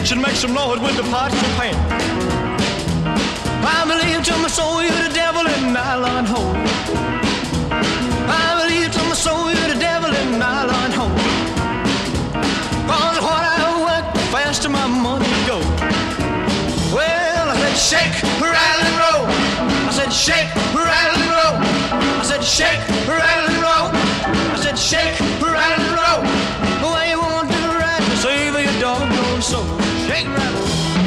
should make some noise with the pots and pans. I believe to my soul you're the devil in nylon hole. I believe to my soul you're the devil in nylon hole. Cause what I work, the faster my money goes. Well, I said shake, rattle and roll. I said shake, rattle and roll. I said shake, rattle and roll. I said shake, rattle and roll. The way you want to ride to save your doggone soul. Shake, rattle.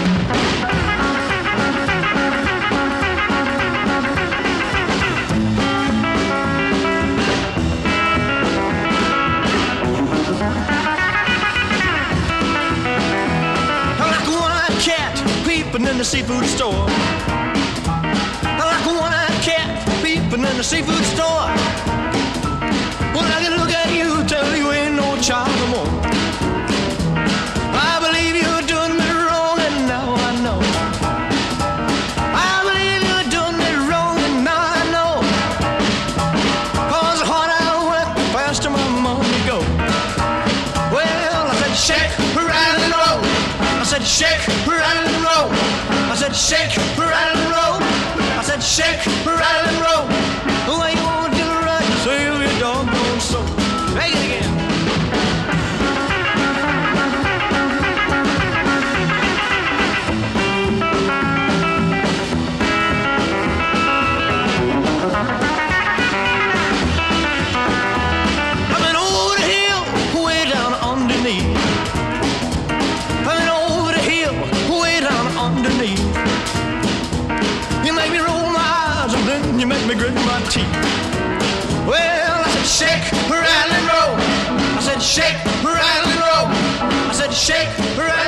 In the seafood store, like a one-eyed cat peeping in the seafood store. Well, I can look at you, tell you ain't no child no more. I believe you're doing me wrong, and now I know. I believe you're doing me wrong, and now I know. Cause the harder I work, the faster my money go. Well, I said shake, rattle and roll. I said shake, rattle and roll. I said shake, rattle and roll. I said shake, rattle and roll. The way you want to ride to save your doggone soul. Make it again. I've been over the hill, way down underneath. I've been over the hill, way down underneath. You make me roll my eyes and then you make me grit my teeth. Well, I said shake, rattle and roll. I said shake, rattle and roll. I said shake, rattle.